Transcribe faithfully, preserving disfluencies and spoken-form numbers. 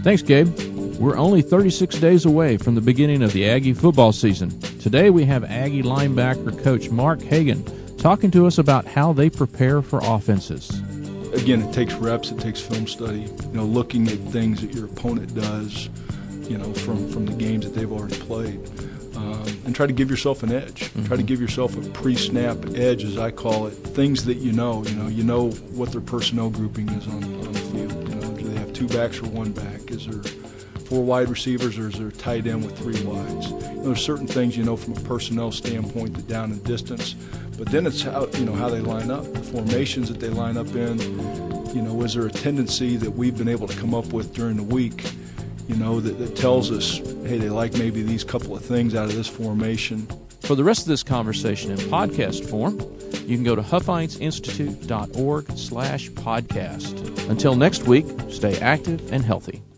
Thanks, Gabe. We're only thirty-six days away from the beginning of the Aggie football season. Today we have Aggie linebacker coach Mark Hagan talking to us about how they prepare for offenses. Again, it takes reps, it takes film study, you know, looking at things that your opponent does, you know, from, from the games that they've already played. Um, and try to give yourself an edge. Mm-hmm. Try to give yourself a pre-snap edge, as I call it. Things that you know. You know, you know what their personnel grouping is on, on the field. You know, do they have two backs or one back? Is there four wide receivers, or is there tight end with three wides? You know, there's certain things you know from a personnel standpoint, the down and distance. But then it's how you know how they line up, the formations that they line up in. You know, is there a tendency that we've been able to come up with during the week? You know, that, that tells us, hey, they like maybe these couple of things out of this formation. For the rest of this conversation in podcast form, you can go to huffeinsinstitute dot org slash podcast. Until next week, stay active and healthy.